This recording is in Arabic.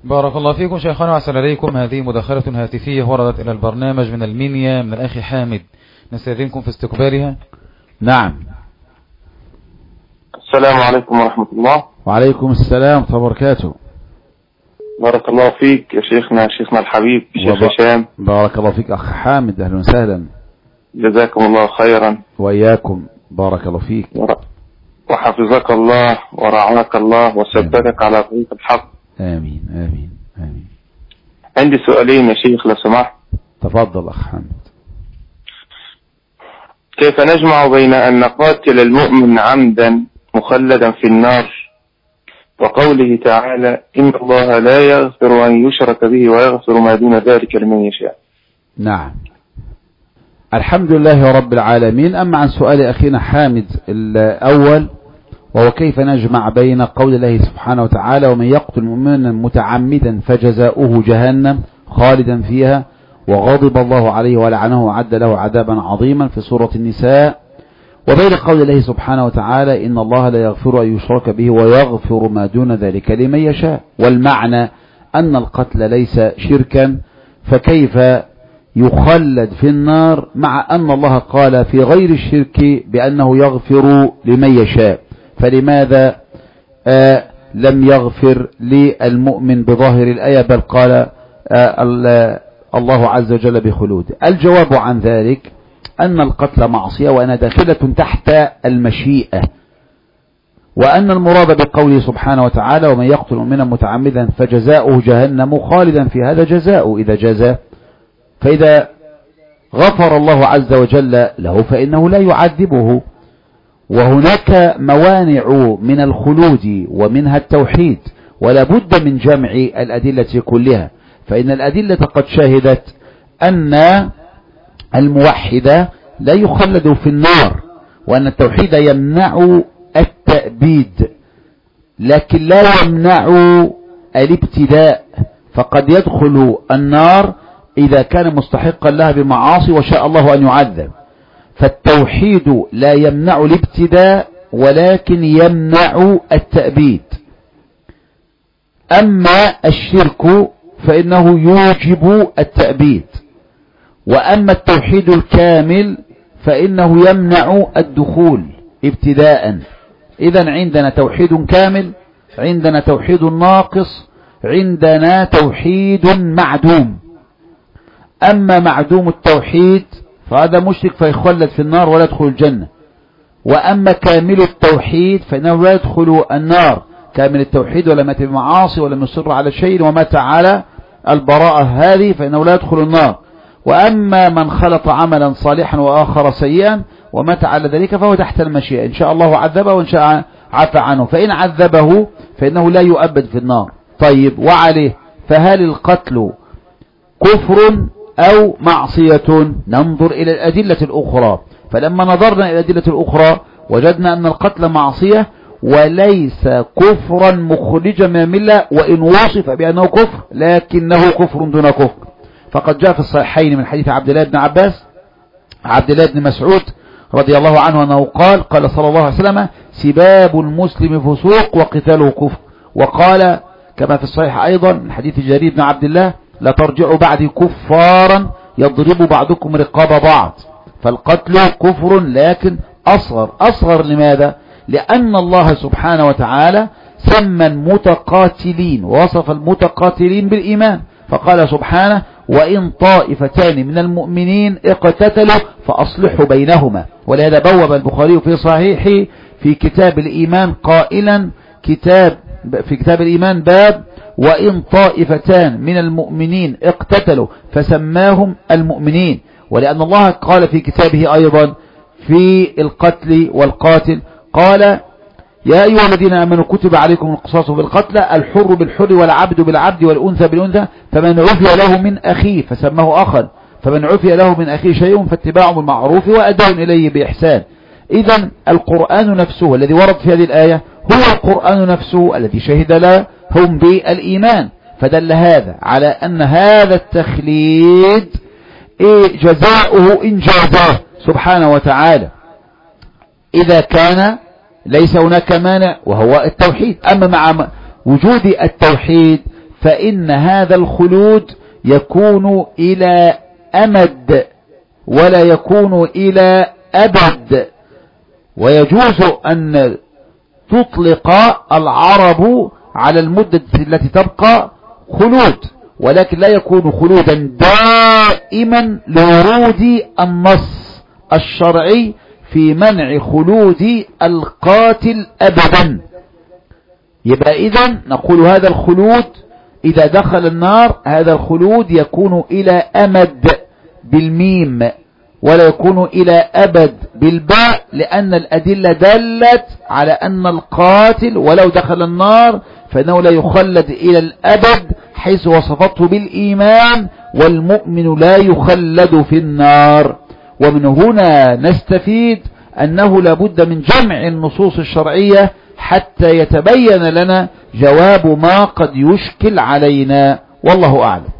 بارك الله فيكم شيخنا وأحسن إليكم. هذه مداخلة هاتفية وردت إلى البرنامج من المنيا من الأخ حامد، نستأذنكم في استقبالها. نعم. السلام عليكم ورحمة الله. وعليكم السلام ورحمة الله وبركاته. بارك الله فيك يا شيخنا الحبيب شيخ هشام. بارك الله فيك أخ حامد، أهلا وسهلا. جزاكم الله خيرا. وإياكم، بارك الله فيك. وحفظك الله ورعاك الله وثبتك على طريق الحق. آمين آمين آمين. عندي سؤالين يا شيخ لو سمحت. تفضل أخ حامد. كيف نجمع بين أن قاتل المؤمن عمدا مخلدا في النار وقوله تعالى إن الله لا يغفر أن يشرك به ويغفر ما دون ذلك لمن يشاء؟ نعم، الحمد لله رب العالمين. أما عن سؤال أخينا حامد الأول، وهو كيف نجمع بين قول الله سبحانه وتعالى ومن يقتل مؤمنا متعمدا فجزاؤه جهنم خالدا فيها وغضب الله عليه ولعنه وعد له عذابا عظيما في سورة النساء، وبين قول الله سبحانه وتعالى إن الله لا يغفر أن يشرك به ويغفر ما دون ذلك لمن يشاء. والمعنى أن القتل ليس شركا، فكيف يخلد في النار مع أن الله قال في غير الشرك بأنه يغفر لمن يشاء؟ فلماذا لم يغفر للمؤمن بظاهر الآية بل قال الله عز وجل بخلود؟ الجواب عن ذلك أن القتل معصية وأنها داخلة تحت المشيئة، وأن المراد بقوله سبحانه وتعالى ومن يقتل مؤمنا متعمدا فجزاؤه جهنم خالدا في هذا جزاؤه إذا جزى، فإذا غفر الله عز وجل له فإنه لا يعذبه. وهناك موانع من الخلود ومنها التوحيد، ولا بد من جمع الأدلة كلها، فإن الأدلة قد شاهدت أن الموحد لا يخلد في النار، وأن التوحيد يمنع التأبيد لكن لا يمنع الابتداء، فقد يدخل النار إذا كان مستحقا لها بمعاصي وشاء الله أن يعذب. فالتوحيد لا يمنع الابتداء ولكن يمنع التأبيد. أما الشرك فإنه يوجب التأبيد، وأما التوحيد الكامل فإنه يمنع الدخول ابتداء. إذن عندنا توحيد كامل، عندنا توحيد ناقص، عندنا توحيد معدوم. أما معدوم التوحيد فهذا مشرك فيخلد في النار ولا يدخل الجنة، وأما كامل التوحيد فإنه لا يدخل النار. كامل التوحيد ولم يأت بمعاصي ولم يصر على شيء ومات على البراءة هذه فإنه لا يدخل النار. وأما من خلط عملا صالحا وآخر سيئا ومات على ذلك فهو تحت المشيئة، إن شاء الله عذبه وإن شاء عفى عنه، فإن عذبه فإنه لا يؤبد في النار. طيب، وعليه فهل القتل كفر أو معصية؟ ننظر إلى الأدلة الأخرى. فلما نظرنا إلى الأدلة الأخرى وجدنا أن القتل معصية وليس كفرا مخرجا من الملة، وإن وصف بأنه كفر لكنه كفر دون كفر. فقد جاء في الصحيحين من حديث عبد الله بن مسعود رضي الله عنه أنه قال صلى الله عليه وسلم سباب المسلم فسوق وقتاله كفر. وقال كما في الصحيح أيضا من حديث جرير بن عبد الله لا ترجعوا بعدي كفارا يضرب بعضكم رقاب بعض. فالقتل كفر لكن أصغر. لماذا؟ لأن الله سبحانه وتعالى سمى المتقاتلين ووصف المتقاتلين بالإيمان، فقال سبحانه وإن طائفتان من المؤمنين اقتتلوا فأصلحوا بينهما. ولهذا بوب البخاري في صحيحه في كتاب الإيمان قائلا في كتاب الإيمان باب وإن طائفتان من المؤمنين اقتتلوا فسماهم المؤمنين. ولأن الله قال في كتابه أيضا في القتل والقاتل قال يا أيها الذين آمنوا كتب عليكم القصاص بالقتل الحر بالحر والعبد بالعبد والأنثى بالأنثى فمن عفي له من أخيه فسماه أخا، فمن عفي له من أخيه شيء فاتباع بالمعروف وأداء إليه بإحسان. إذن القرآن نفسه الذي ورد في هذه الآية هو القرآن نفسه الذي شهد لهم بالإيمان، فدل هذا على أن هذا التخليد جزاؤه إن جازاه سبحانه وتعالى إذا كان ليس هناك مانع وهو التوحيد. أما مع وجود التوحيد فإن هذا الخلود يكون إلى أمد ولا يكون إلى أبد. ويجوز أن تطلق العرب على المدة التي تبقى خلود، ولكن لا يكون خلودا دائما لورود النص الشرعي في منع خلود القاتل أبدا. يبقى إذن نقول هذا الخلود إذا دخل النار هذا الخلود يكون إلى أمد بالميم ولا يكون إلى أبد بالباء، لأن الأدلة دلت على أن القاتل ولو دخل النار فإنه لا يخلد إلى الأبد، حيث وصفته بالإيمان، والمؤمن لا يخلد في النار. ومن هنا نستفيد أنه لابد من جمع النصوص الشرعية حتى يتبين لنا جواب ما قد يشكل علينا، والله أعلم.